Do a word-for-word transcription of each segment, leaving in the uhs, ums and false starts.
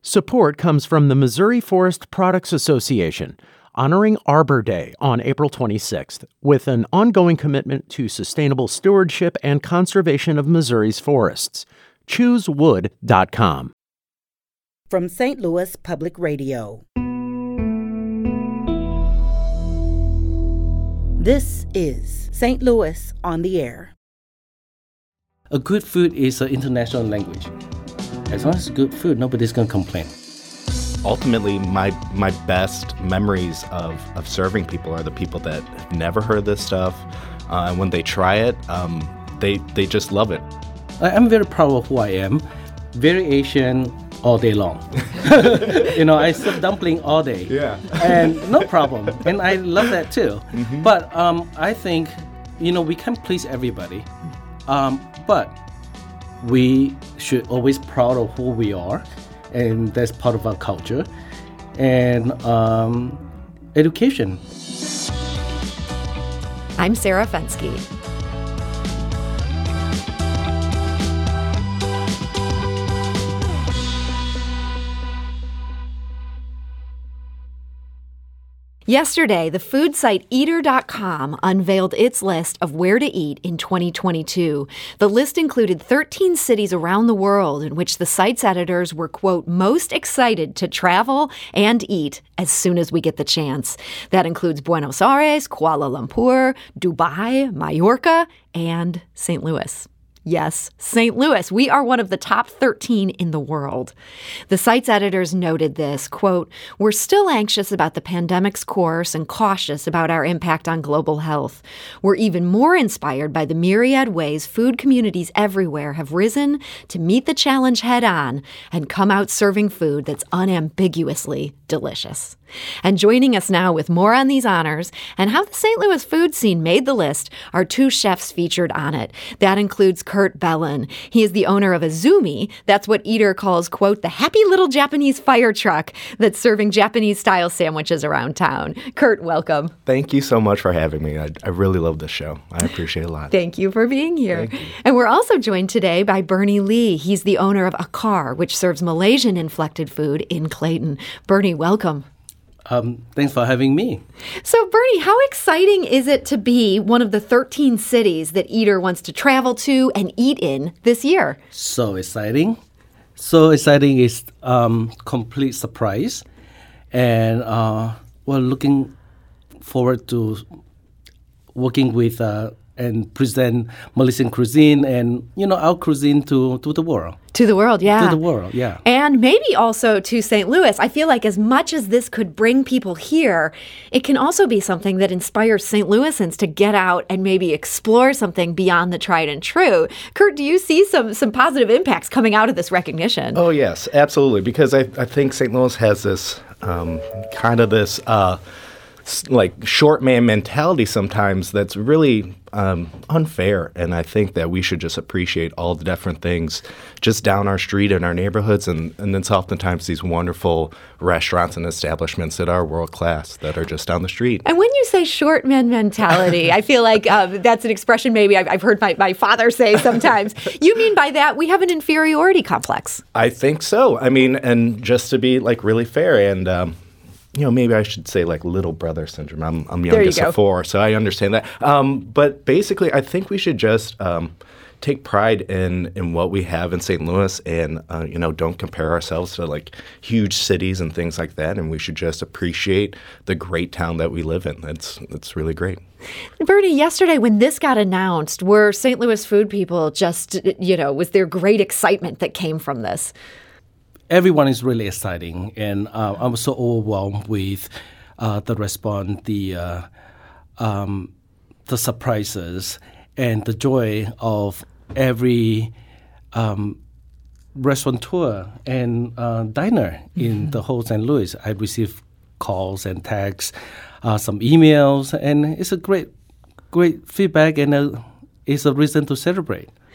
Support comes from the Missouri Forest Products Association, honoring Arbor Day on April twenty-sixth, with an ongoing commitment to sustainable stewardship and conservation of Missouri's forests. choose wood dot com. From Saint Louis Public Radio. This is Saint Louis on the Air. A good food is an international language. As long as it's good food, nobody's going to complain. Ultimately, my my best memories of, of serving people are the people that have never heard this stuff. Uh, and when they try it, um, they they just love it. I'm very proud of who I am. Very Asian all day long. You know, I serve dumpling all day. Yeah. And no problem. And I love that too. Mm-hmm. But um, I think, you know, we can't please everybody. Um, but we should always proud of who we are, and that's part of our culture. And um, education. I'm Sarah Fenske. Yesterday, the food site eater dot com unveiled its list of where to eat in twenty twenty-two. The list included thirteen cities around the world in which the site's editors were, quote, most excited to travel and eat as soon as we get the chance. That includes Buenos Aires, Kuala Lumpur, Dubai, Mallorca, and Saint Louis. Yes, Saint Louis. We are one of the top thirteen in the world. The site's editors noted this, quote, we're still anxious about the pandemic's course and cautious about our impact on global health. We're even more inspired by the myriad ways food communities everywhere have risen to meet the challenge head on and come out serving food that's unambiguously delicious. And joining us now with more on these honors and how the Saint Louis food scene made the list are two chefs featured on it. That includes Kurt Bellin. He is the owner of Azumi. That's what Eater calls, quote, the happy little Japanese fire truck that's serving Japanese-style sandwiches around town. Kurt, welcome. Thank you so much for having me. I, I really love this show. I appreciate it a lot. Thank you for being here. Thank you. And we're also joined today by Bernie Lee. He's the owner of Akar, which serves Malaysian-inflected food in Clayton. Bernie, welcome. Um, thanks for having me. So, Bernie, how exciting is it to be one of the thirteen cities that Eater wants to travel to and eat in this year? So exciting. So exciting is um, complete surprise. And uh, we're looking forward to working with uh, and present Malaysian cuisine and, you know, our cuisine to, to the world. To the world, yeah. To the world, yeah. And maybe also to Saint Louis. I feel like as much as this could bring people here, it can also be something that inspires Saint Louisans to get out and maybe explore something beyond the tried and true. Kurt, do you see some some positive impacts coming out of this recognition? Oh, yes, absolutely. Because I, I think Saint Louis has this um, kind of this uh, like short man mentality sometimes that's really um, unfair. And I think that we should just appreciate all the different things just down our street in our neighborhoods. And, and it's oftentimes these wonderful restaurants and establishments that are world class that are just down the street. And when you say short man mentality, I feel like um, that's an expression maybe I've, I've heard my, my father say sometimes. You mean by that we have an inferiority complex? I think so. I mean, and just to be like really fair and um, you know, maybe I should say like little brother syndrome. I'm, I'm youngest of four, so I understand that. Um, but basically, I think we should just um, take pride in, in what we have in Saint Louis and, uh, you know, don't compare ourselves to like huge cities and things like that. And we should just appreciate the great town that we live in. That's, that's really great. Bernie, yesterday when this got announced, were Saint Louis food people just, you know, was there great excitement that came from this? Everyone is really exciting, and uh, I'm so overwhelmed with uh, the response, the uh, um, the surprises, and the joy of every um, restaurateur and uh, diner mm-hmm. in the whole Saint Louis. I receive calls and texts, uh, some emails, and it's a great, great feedback, and a, it's a reason to celebrate.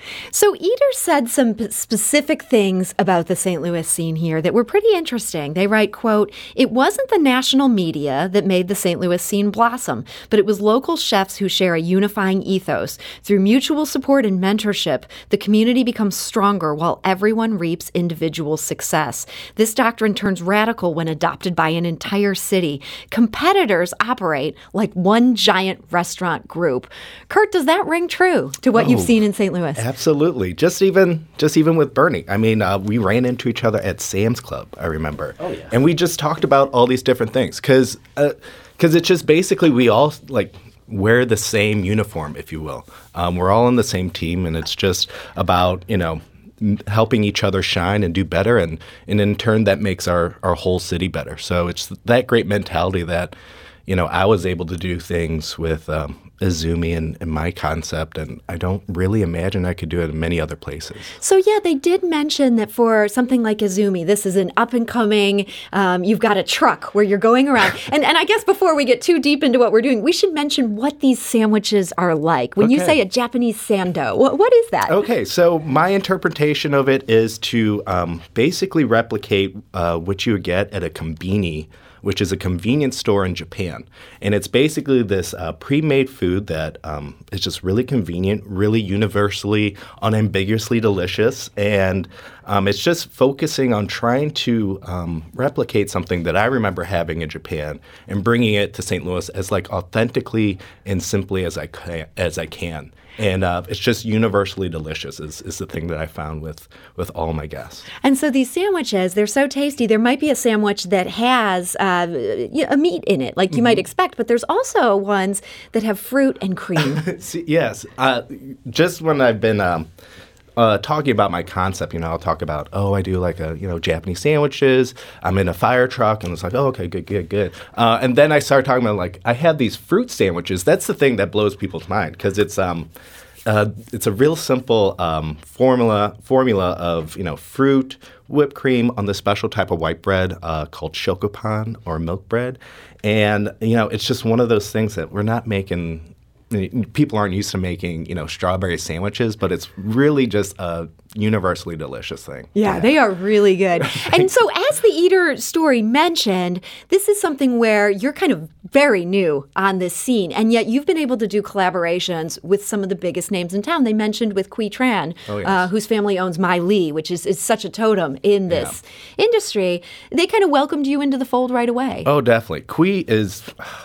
So Eater said some p- specific things about the Saint Louis scene here that were pretty interesting. They write, quote, "It wasn't the national media that made the Saint Louis scene blossom, but it was local chefs who share a unifying ethos. Through mutual support and mentorship, the community becomes stronger while everyone reaps individual success. This doctrine turns radical when adopted by an entire city. Competitors operate like one giant restaurant group." Kurt, does that ring true to what oh, you've seen in Saint Louis? Absolutely. Just even just even with Bernie. I mean, uh, we ran into each other at Sam's Club, I remember. Oh, yeah. And we just talked about all these different things because uh, cause it's just basically we all, like, wear the same uniform, if you will. Um, we're all on the same team, and it's just about, you know, helping each other shine and do better, and, and in turn that makes our, our whole city better. So it's that great mentality that, you know, I was able to do things with um, Izumi and, and my concept, and I don't really imagine I could do it in many other places. So yeah, they did mention that for something like Izumi, this is an up-and-coming, um, you've got a truck where you're going around. and and I guess before we get too deep into what we're doing, we should mention what these sandwiches are like. When okay. you say a Japanese sando, what, what is that? Okay, so my interpretation of it is to um, basically replicate uh, what you would get at a konbini, which is a convenience store in Japan. And it's basically this uh, pre-made food that um, is just really convenient, really universally, unambiguously delicious. And um, it's just focusing on trying to um, replicate something that I remember having in Japan and bringing it to Saint Louis as like authentically and simply as I can. As I can. And uh, it's just universally delicious is, is the thing that I found with, with all my guests. And so these sandwiches, they're so tasty. There might be a sandwich that has uh, a meat in it, like you mm-hmm. might expect, but there's also ones that have fruit and cream. See, yes. Uh, just when I've been um, uh, talking about my concept, you know, I'll talk about, oh, I do like, a, you know, Japanese sandwiches. I'm in a fire truck. And it's like, oh, okay, good, good, good. Uh, and then I started talking about, like, I have these fruit sandwiches. That's the thing that blows people's mind because it's um, uh, it's a real simple um, formula formula of, you know, fruit, whipped cream on this special type of white bread uh, called shokupan or milk bread. And, you know, it's just one of those things that we're not making – people aren't used to making, you know, strawberry sandwiches, but it's really just a universally delicious thing. Yeah, yeah. They are really good. And so as the Eater story mentioned, this is something where you're kind of very new on this scene, and yet you've been able to do collaborations with some of the biggest names in town. They mentioned with Qui Tran, oh, yes. uh, whose family owns Mai Lee, which is, is such a totem in this yeah. industry. They kind of welcomed you into the fold right away. Oh, definitely. Qui is...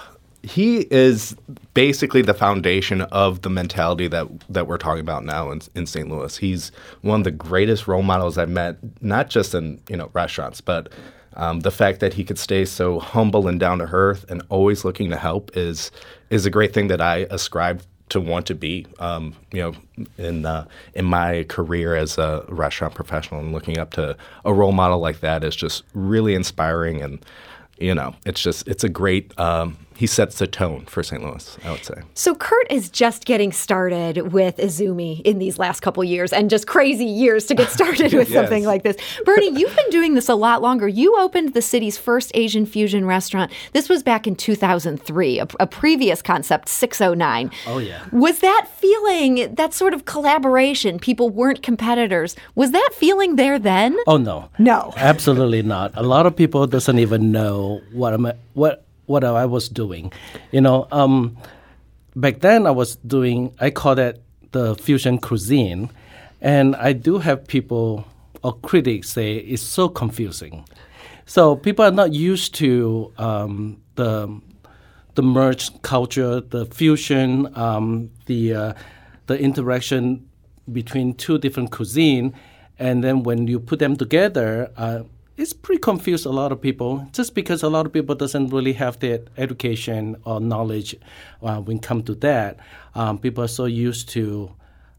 He is basically the foundation of the mentality that that we're talking about now in, in Saint Louis. He's one of the greatest role models I've met, not just in, you know, restaurants, but um, the fact that he could stay so humble and down to earth and always looking to help is is a great thing that I ascribe to want to be, um, you know, in uh, in my career as a restaurant professional, and looking up to a role model like that is just really inspiring. And you know, it's just it's a great. Um, He sets the tone for Saint Louis, I would say. So Kurt is just getting started with Izumi in these last couple years, and just crazy years to get started with yes. something like this. Bernie, you've been doing this a lot longer. You opened the city's first Asian fusion restaurant. This was back in two thousand three, a, a previous concept, six oh nine. Oh, yeah. Was that feeling, that sort of collaboration, people weren't competitors, was that feeling there then? Oh, no. No. Absolutely not. A lot of people doesn't even know what I'm, what what I was doing. You know, um, back then I was doing, I call that the fusion cuisine. And I do have people or critics say it's so confusing. So people are not used to um, the the merged culture, the fusion, um, the uh, the interaction between two different cuisine. And then when you put them together, uh, it's pretty confused a lot of people, just because a lot of people doesn't really have the education or knowledge uh, when it comes to that. Um, people are so used to,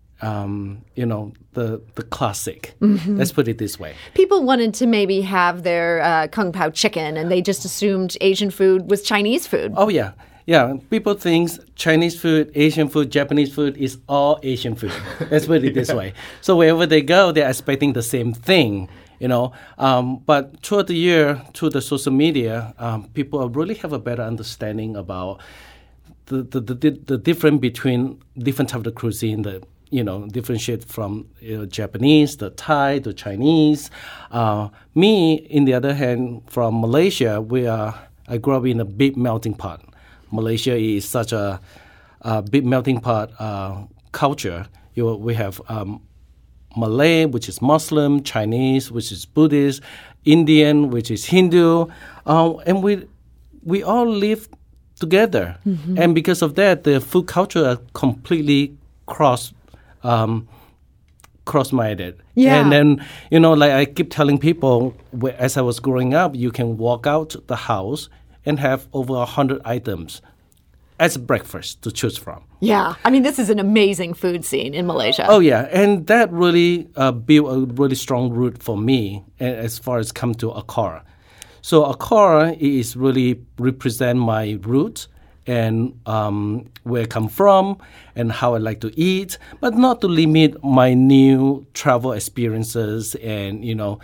um, you know, the the classic. Mm-hmm. Let's put it this way. People wanted to maybe have their uh, Kung Pao chicken, and they just assumed Asian food was Chinese food. Oh, yeah. Yeah, people think Chinese food, Asian food, Japanese food is all Asian food. Let's put it this way. So wherever they go, they're expecting the same thing. You know, um, but throughout the year, through the social media, um, people really have a better understanding about the the, the, the difference between different types of cuisine, the you know, differentiate from you know, Japanese, the Thai, the Chinese. Uh, me, in the other hand, from Malaysia, we are. I grew up in a big melting pot. Malaysia is such a, a big melting pot uh, culture. You, we have um, Malay, which is Muslim, Chinese, which is Buddhist, Indian, which is Hindu, uh, and we we all live together. Mm-hmm. And because of that, the food culture are completely cross um, cross-minded. Yeah. And then, you know, like I keep telling people, as I was growing up, you can walk out the house and have over one hundred items as breakfast to choose from. Yeah. I mean, this is an amazing food scene in Malaysia. Oh, yeah. And that really uh, built a really strong root for me as far as come to Akara. So Akara is really represent my roots and um, where I come from and how I like to eat, but not to limit my new travel experiences and, you know,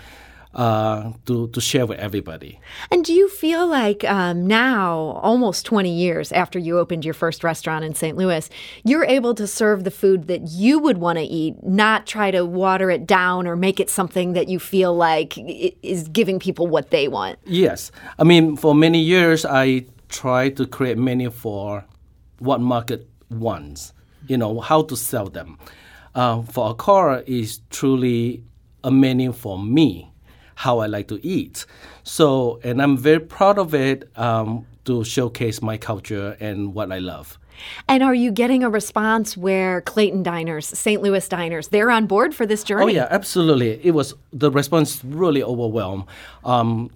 uh, to, to share with everybody. And do you feel like um, now, almost twenty years after you opened your first restaurant in Saint Louis, you're able to serve the food that you would want to eat, not try to water it down or make it something that you feel like is giving people what they want? Yes. I mean, for many years, I tried to create menu for what market wants, you know, how to sell them. Uh, for Akara is truly a menu for me, how I like to eat. So, and I'm very proud of it um, to showcase my culture and what I love. And are you getting a response where Clayton diners, Saint Louis diners, they're on board for this journey? Oh, yeah, absolutely. It was, the response really overwhelmed. Um,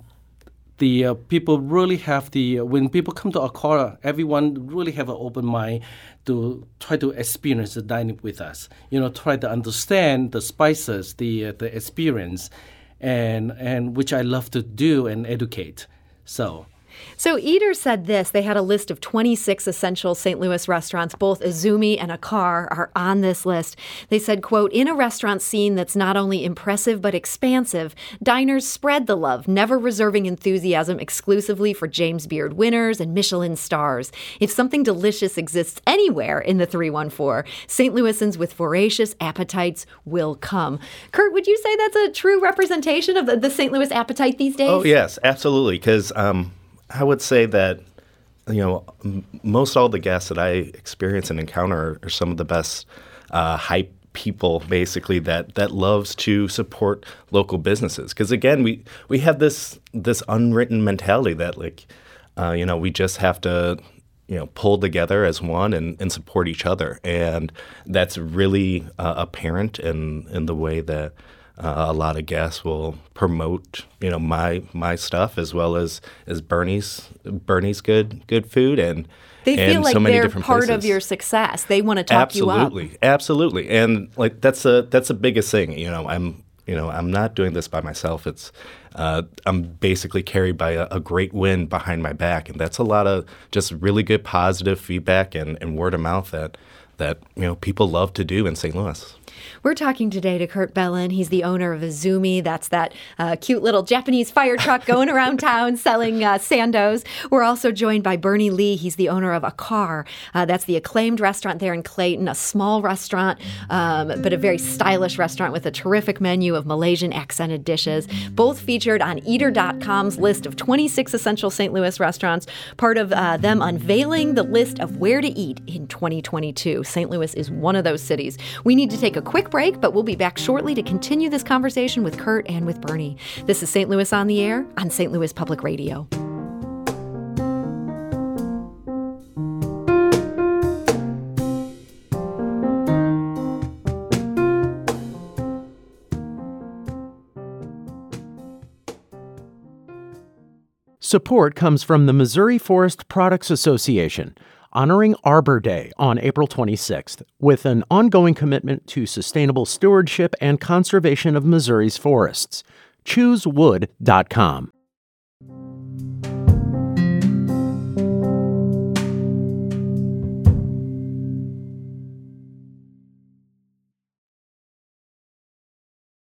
the uh, people really have the, uh, when people come to Akara, everyone really have an open mind to try to experience the dining with us. You know, try to understand the spices, the uh, the experience. And and which I love to do and educate. So So Eater said this. They had a list of twenty-six essential Saint Louis restaurants. Both Izumi and Akar are on this list. They said, quote, in a restaurant scene that's not only impressive but expansive, diners spread the love, never reserving enthusiasm exclusively for James Beard winners and Michelin stars. If something delicious exists anywhere in the three one four, Saint Louisans with voracious appetites will come. Kurt, would you say that's a true representation of the, the Saint Louis appetite these days? Oh, yes, absolutely, because um, I would say that, you know, m- most all the guests that I experience and encounter are some of the best uh, hype people, basically, that that loves to support local businesses. Because again, we we have this this unwritten mentality that, like, uh, you know, we just have to, you know, pull together as one and, and support each other, and that's really uh, apparent in in the way that Uh, a lot of guests will promote, you know, my my stuff as well as, as Bernie's Bernie's good good food, and they feel and like so many they're different part places. of your success. They want to talk absolutely, you up. Absolutely, and like that's a that's the biggest thing. You know, I'm you know I'm not doing this by myself. It's uh, I'm basically carried by a, a great wind behind my back, and that's a lot of just really good positive feedback and, and word of mouth that that you know people love to do in Saint Louis. We're talking today to Kurt Bellin. He's the owner of Izumi. That's that uh, cute little Japanese fire truck going around town selling uh, sandos. We're also joined by Bernie Lee. He's the owner of Akar. Uh, that's the acclaimed restaurant there in Clayton, a small restaurant, um, but a very stylish restaurant with a terrific menu of Malaysian accented dishes. Both featured on Eater dot com's list of twenty-six essential Saint Louis restaurants, part of uh, them unveiling the list of where to eat in twenty twenty-two. Saint Louis is one of those cities. We need to take a quick break, but we'll be back shortly to continue this conversation with Kurt and with Bernie. This is Saint Louis on the Air on Saint Louis Public Radio. Support comes from the Missouri Forest Products Association, honoring Arbor Day on April twenty-sixth, with an ongoing commitment to sustainable stewardship and conservation of Missouri's forests. choose wood dot com.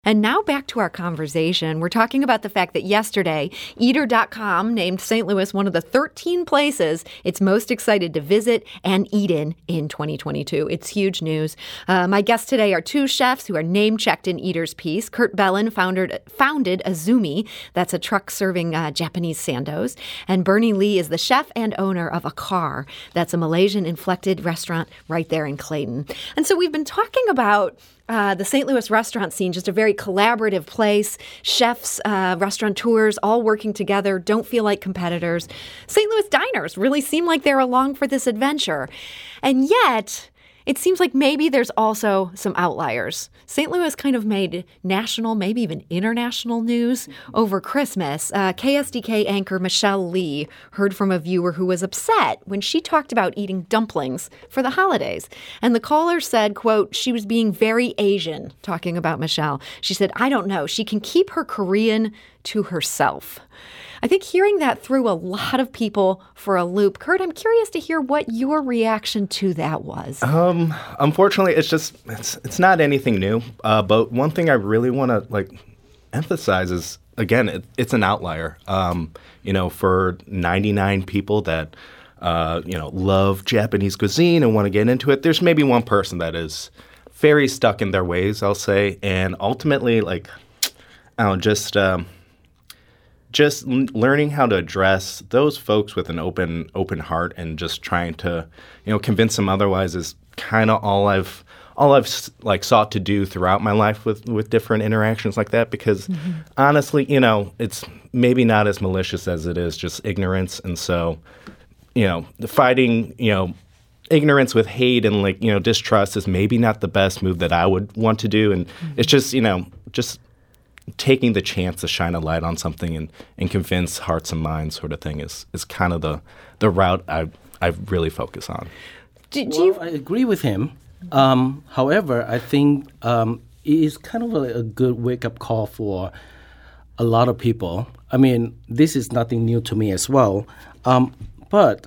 And now back to our conversation. We're talking about the fact that yesterday, Eater dot com named Saint Louis one of the thirteen places it's most excited to visit and eat in in twenty twenty-two. It's huge news. Uh, my guests today are two chefs who are name-checked in Eater's piece. Kurt Bellin founded, founded Azumi. That's a truck serving uh, Japanese sandos. And Bernie Lee is the chef and owner of Akar. That's a Malaysian-inflected restaurant right there in Clayton. And so we've been talking about Uh, the Saint Louis restaurant scene, just a very collaborative place. Chefs, uh, restaurateurs, all working together, don't feel like competitors. Saint Louis diners really seem like they're along for this adventure. And yet, it seems like maybe there's also some outliers. Saint Louis kind of made national, maybe even international news over Christmas. Uh, K S D K anchor Michelle Lee heard from a viewer who was upset when she talked about eating dumplings for the holidays. And the caller said, quote, she was being very Asian, talking about Michelle. She said, I don't know. She can keep her Korean to herself. I think hearing that threw a lot of people for a loop. Kurt, I'm curious to hear what your reaction to that was. Um, unfortunately, it's just it's it's not anything new. Uh, but one thing I really want to like emphasize is again, it, it's an outlier. Um, you know, for ninety-nine people that uh, you know love Japanese cuisine and want to get into it, there's maybe one person that is very stuck in their ways, I'll say, and ultimately, like, I don't know, just. Um, Just learning how to address those folks with an open open heart and just trying to, you know, convince them otherwise is kind of all I've all I've like sought to do throughout my life with, with different interactions like that. Because mm-hmm. honestly, you know, it's maybe not as malicious as it is just ignorance. And so, you know, fighting, you know, ignorance with hate and like, you know, distrust is maybe not the best move that I would want to do. And mm-hmm. it's just, you know, just taking the chance to shine a light on something and, and convince hearts and minds sort of thing is, is kind of the, the route I I really focus on. Do, do well, you... I agree with him. Um, however, I think um, it is kind of a, a good wake-up call for a lot of people. I mean, this is nothing new to me as well. Um, but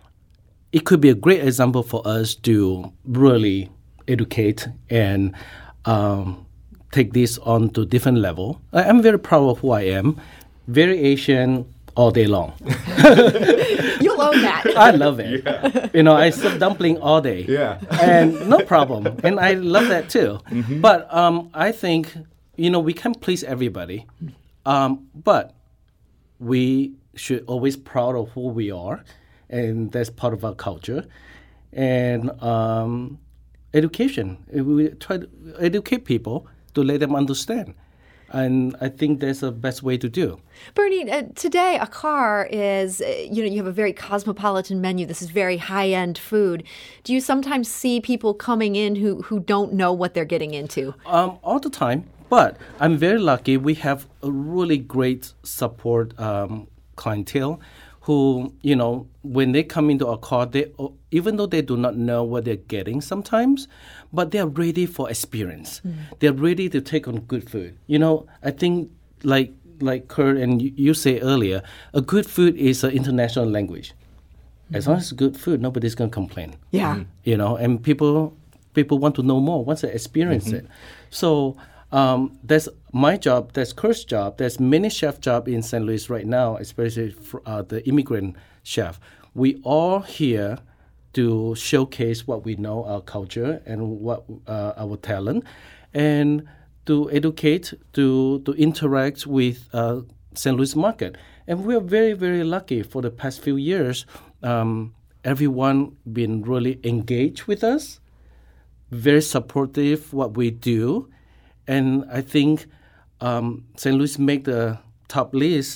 it could be a great example for us to really educate and um, take this on to different level. I, I'm very proud of who I am. Very Asian all day long. You'll own that. I love it. Yeah. You know, I serve dumpling all day. Yeah. And no problem. And I love that too. Mm-hmm. But um, I think, you know, we can please everybody. Um, but we should always proud of who we are. And that's part of our culture. And um, education. We try to educate people to let them understand. And I think that's the best way to do. Bernie, uh, today Akar is, uh, you know, you have a very cosmopolitan menu. This is very high-end food. Do you sometimes see people coming in who, who don't know what they're getting into? Um, all the time. But I'm very lucky. We have a really great support um, clientele who, you know, when they come into Akar, they, even though they do not know what they're getting sometimes, but they're ready for experience. Mm. They're ready to take on good food. You know, I think like like Kurt and you, you say earlier, a good food is an international language. Mm-hmm. As long as it's good food, nobody's going to complain. Yeah. Mm-hmm. You know, and people people want to know more once they experience mm-hmm. it. So um, that's my job, that's Kurt's job, there's many chef job in Saint Louis right now, especially for, uh, the immigrant chef. We are here to showcase what we know, our culture, and what uh, our talent, and to educate, to to interact with uh, Saint Louis market. And we are very, very lucky for the past few years. Um, everyone been really engaged with us, very supportive what we do, and I think um, Saint Louis make the top list.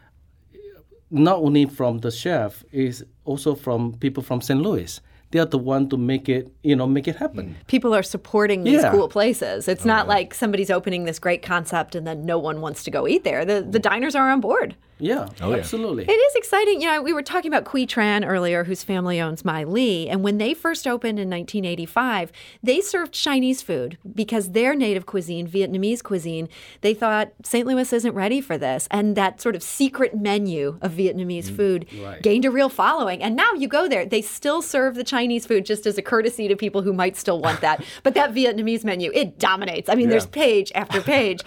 Not only from the chef, is also from people from Saint Louis. They are the one to make it, you know, make it happen. People are supporting these yeah. cool places. It's oh, not yeah. like somebody's opening this great concept and then no one wants to go eat there. The the diners are on board. Yeah, oh, yeah. absolutely. It is exciting. You know, we were talking about Quy Tran earlier, whose family owns Mai Li. And when they first opened in nineteen eighty-five, they served Chinese food because their native cuisine, Vietnamese cuisine, they thought Saint Louis isn't ready for this. And that sort of secret menu of Vietnamese mm, food right. gained a real following. And now you go there, they still serve the Chinese food just as a courtesy to people who might still want that. But that Vietnamese menu, it dominates. I mean, yeah. there's page after page.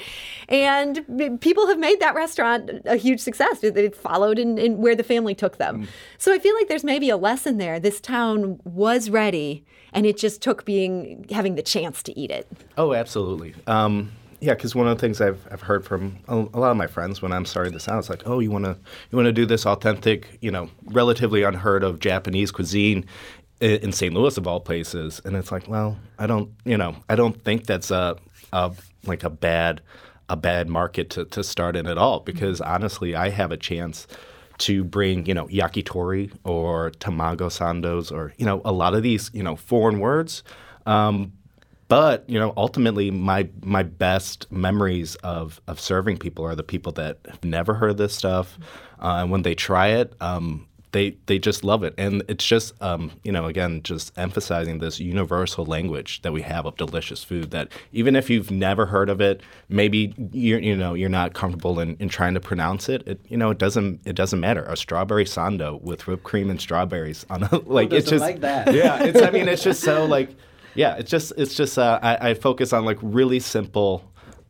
And people have made that restaurant a huge success. They followed in, in where the family took them. Mm. So I feel like there's maybe a lesson there. This town was ready, and it just took being having the chance to eat it. Oh, absolutely. Um, yeah, because one of the things I've I've heard from a, a lot of my friends when I'm starting this out, it's like, oh, you want to you want to do this authentic, you know, relatively unheard of Japanese cuisine in, in Saint Louis of all places, and it's like, well, I don't, you know, I don't think that's a, a like a bad. a bad market to, to start in at all, because honestly, I have a chance to bring, you know, yakitori or tamago sandos or, you know, a lot of these, you know, foreign words. Um, but, you know, ultimately my my best memories of, of serving people are the people that have never heard of this stuff. Uh, and when they try it, um, They they just love it. And it's just, um, you know, again, just emphasizing this universal language that we have of delicious food that even if you've never heard of it, maybe, you're, you know, you're not comfortable in, in trying to pronounce it, it, you know, it doesn't it doesn't matter. A strawberry sando with whipped cream and strawberries on a, like, Who it's just, like that? yeah, it's, I mean, it's just so, like, yeah, it's just, it's just, uh, I, I focus on, like, really simple,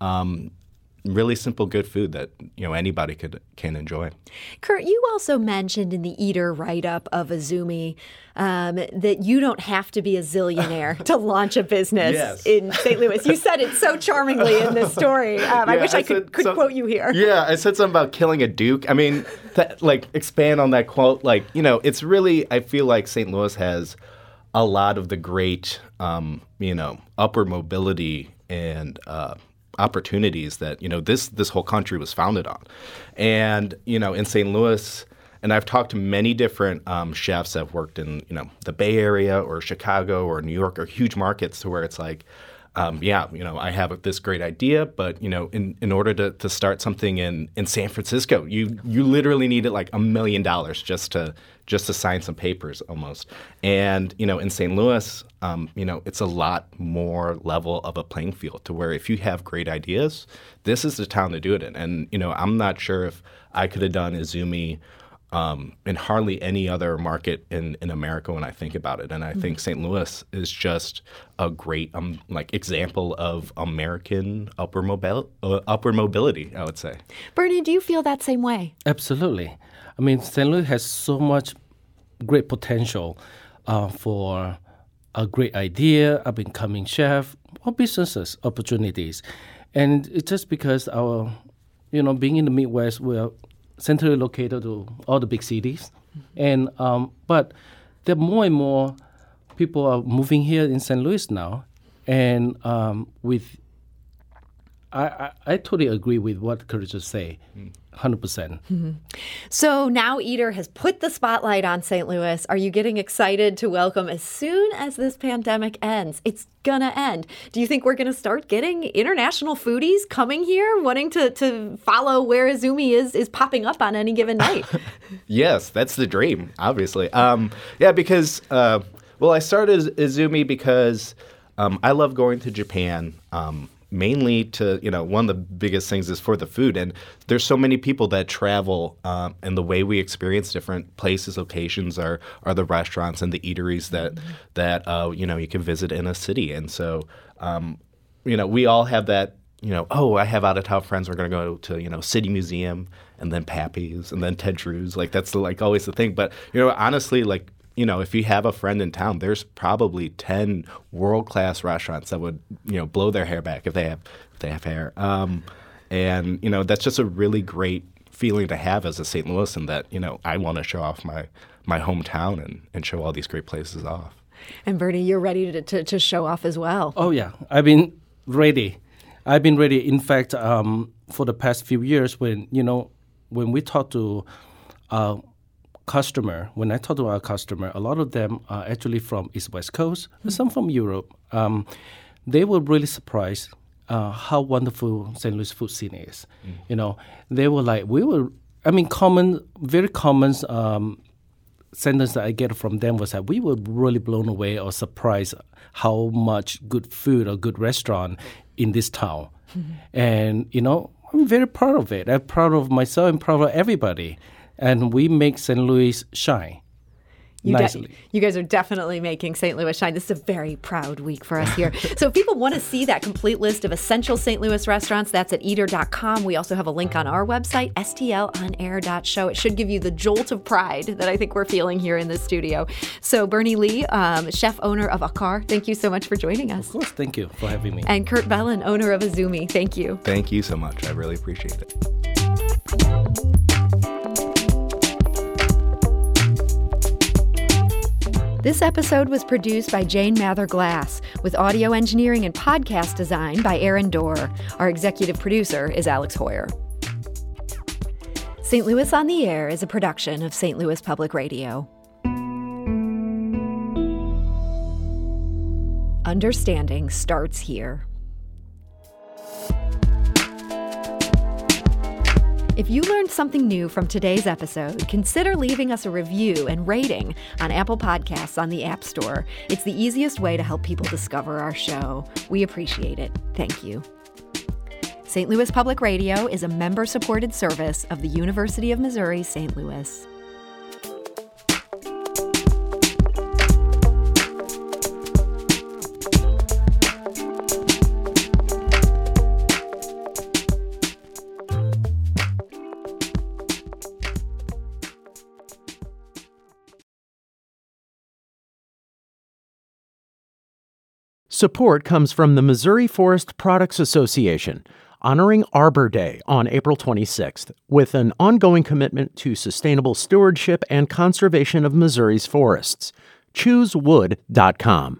um really simple, good food that, you know, anybody could can enjoy. Kurt, you also mentioned in the Eater write-up of Izumi um, that you don't have to be a zillionaire to launch a business yes. in Saint Louis. You said it so charmingly in this story. Um, yeah, I wish I, I could, could some, quote you here. Yeah, I said something about killing a duke. I mean, that, like, expand on that quote. Like, you know, it's really, I feel like Saint Louis has a lot of the great, um, you know, upward mobility and uh opportunities that, you know, this this whole country was founded on. And, you know, in Saint Louis, and I've talked to many different um, chefs that have worked in, you know, the Bay Area or Chicago or New York or huge markets to where it's like, um, yeah, you know, I have this great idea, but, you know, in, in order to, to start something in, in San Francisco, you you literally needed like a million dollars just to just to sign some papers almost. And, you know, in Saint Louis, um, you know, it's a lot more level of a playing field to where if you have great ideas, this is the town to do it in. And, you know, I'm not sure if I could have done Izumi um, in hardly any other market in, in America when I think about it. And I mm-hmm. think Saint Louis is just a great um, like example of American upward, mobil- uh, upward mobility, I would say. Bernie, do you feel that same way? Absolutely. I mean, Saint Louis has so much great potential uh, for a great idea, a becoming chef, or businesses opportunities. And it's just because our, you know, being in the Midwest, we're centrally located to all the big cities. Mm-hmm. And um, but there are more and more people are moving here in Saint Louis now. And um, with, I, I, I totally agree with what Kurt just said. Mm. one hundred percent. Mm-hmm. So now Eater has put the spotlight on Saint Louis. Are you getting excited to welcome as soon as this pandemic ends? It's going to end. Do you think we're going to start getting international foodies coming here, wanting to, to follow where Izumi is, is popping up on any given night? Yes, that's the dream, obviously. Um, yeah, because, uh, well, I started Izumi because um, I love going to Japan. Um Mainly to, you know, one of the biggest things is for the food. And there's so many people that travel, um, and the way we experience different places, locations are are the restaurants and the eateries that, mm-hmm. that uh, you know, you can visit in a city. And so, um, you know, we all have that, you know, oh, I have out-of-town friends. We're going to go to, you know, City Museum and then Pappy's and then Ted Drew's. Like, that's, like, always the thing. But, you know, honestly, like, you know, if you have a friend in town, there's probably ten world-class restaurants that would, you know, blow their hair back if they have if they have hair. Um, and, you know, that's just a really great feeling to have as a Saint Louisan that, you know, I want to show off my, my hometown and, and show all these great places off. And Bernie, you're ready to, to, to show off as well. Oh, yeah. I've been ready. I've been ready. In fact, um, for the past few years when, you know, when we talk to uh, customer, when I talk to our customer, a lot of them are actually from East West Coast, mm-hmm. some from Europe. Um, they were really surprised uh, how wonderful Saint Louis food scene is. Mm-hmm. You know, they were like, we were I mean, common, very common um, sentence that I get from them was that we were really blown away or surprised how much good food or good restaurant in this town. Mm-hmm. And, you know, I'm very proud of it. I'm proud of myself and proud of everybody. And we make Saint Louis shine. You, nicely. de- you guys are definitely making Saint Louis shine. This is a very proud week for us here. So if people want to see that complete list of essential Saint Louis restaurants, that's at eater dot com. We also have a link on our website, S T L on air dot show. It should give you the jolt of pride that I think we're feeling here in the studio. So Bernie Lee, um, chef owner of Akar, thank you so much for joining us. Of course, thank you for having me. And Kurt Bellin, owner of Azumi, thank you. Thank you so much. I really appreciate it. This episode was produced by Jane Mather Glass, with audio engineering and podcast design by Aaron Dorr. Our executive producer is Alex Hoyer. Saint Louis on the Air is a production of Saint Louis Public Radio. Understanding starts here. If you learned something new from today's episode, consider leaving us a review and rating on Apple Podcasts on the App Store. It's the easiest way to help people discover our show. We appreciate it. Thank you. Saint Louis Public Radio is a member-supported service of the University of Missouri, Saint Louis. Support comes from the Missouri Forest Products Association, honoring Arbor Day on April twenty-sixth, with an ongoing commitment to sustainable stewardship and conservation of Missouri's forests. choose wood dot com.